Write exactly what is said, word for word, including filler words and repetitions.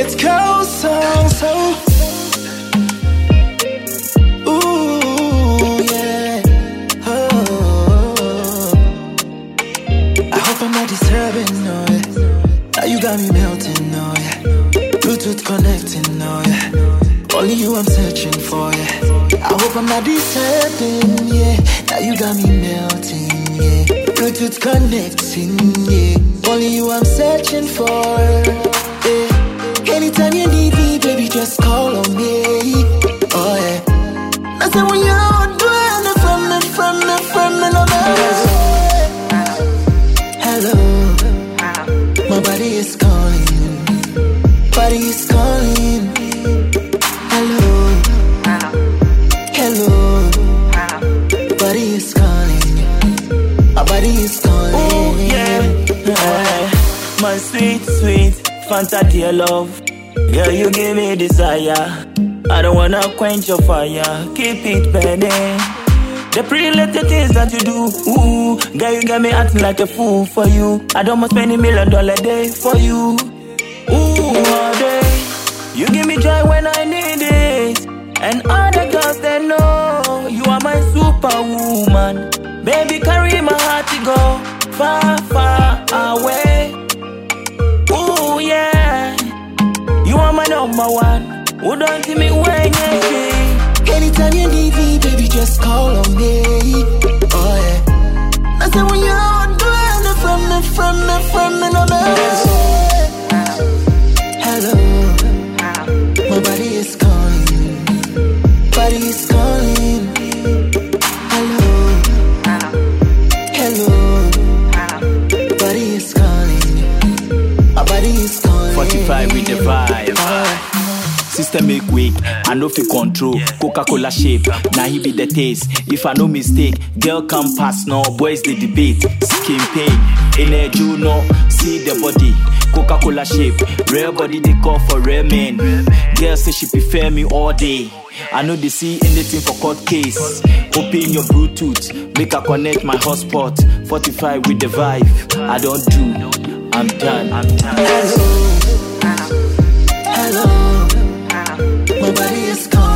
It goes on so. Ooh, yeah. Oh. I hope I'm not disturbing, no, yeah. Now you got me melting, no, yeah. Bluetooth connecting, no, yeah. Only you I'm searching for, yeah. I hope I'm not disturbing, yeah. Now you got me melting, yeah. Bluetooth connecting, yeah. Only you I'm searching for, yeah. Anytime you need me, baby, just call on me. Oh yeah. I said when you're doing it from me, from me, from me, no matter. Hello, my body is calling, body is calling. Hello, hello, body is calling, my body is calling. Oh yeah, uh, my sweet, sweet Fanta dear love. Girl, you give me desire. I don't wanna quench your fire. Keep it burning. The pretty little things that you do, ooh, girl, you got me acting like a fool for you. I don't want spend a million dollar a day for you. Ooh, all day. You give me joy when I need it. And all the girls they know you are my superwoman. Baby, carry my heart to go far, far away. Ooh, yeah. You are my number one. Who don't see me when you see? Anytime you need me, baby, just call on me. Oh yeah. I said when you're doing it from me, from me, from me, no matter. Hello, my body is calling, body is calling. Hello, hello, body is calling, my body is calling. forty-five with the vibe. Oh. System make weak, I know fi control. Coca-Cola shape, now he be the taste. If I no mistake, girl come pass now. Boys they debate, skin pain. In a you know, see the body. Coca-Cola shape, rare body they call for rare men. Girl say she prefer me all day. I know they see anything for court case. Open your Bluetooth, make her connect my hotspot. forty-five with the vibe. I don't do, I'm done. I'm done. Hello, hello. My body is calling.